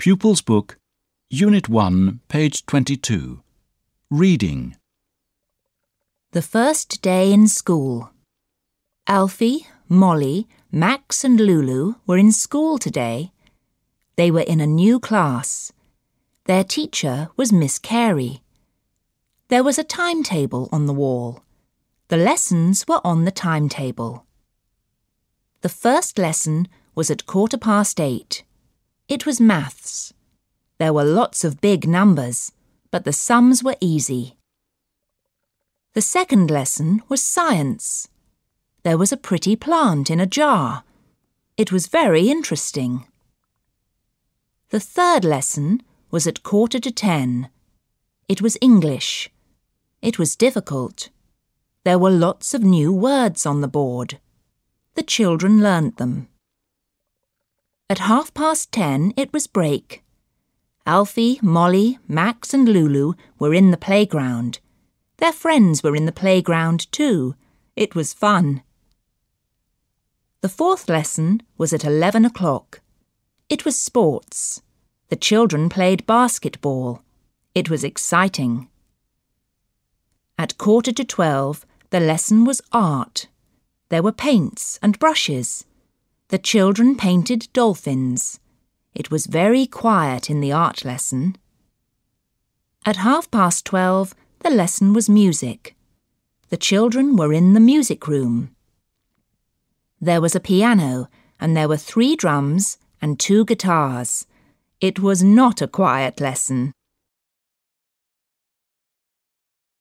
Pupils' Book, Unit 1, page 22. Reading. The first day in school. Alfie, Molly, Max and Lulu were in school today. They were in a new class. Their teacher was Miss Carey. There was a timetable on the wall. The lessons were on the timetable. The first lesson was at 8:15. It was maths. There were lots of big numbers, but the sums were easy. The second lesson was science. There was a pretty plant in a jar. It was very interesting. The third lesson was at 9:45. It was English. It was difficult. There were lots of new words on the board. The children learned them. At 10:30 it was break. Alfie, Molly, Max and Lulu were in the playground. Their friends were in the playground too. It was fun. The fourth lesson was at 11 o'clock. It was sports. The children played basketball. It was exciting. At 11:45, the lesson was art. There were paints and brushes. The children painted dolphins. It was very quiet in the art lesson. At 12:30, the lesson was music. The children were in the music room. There was a piano, and there were 3 drums and 2 guitars. It was not a quiet lesson.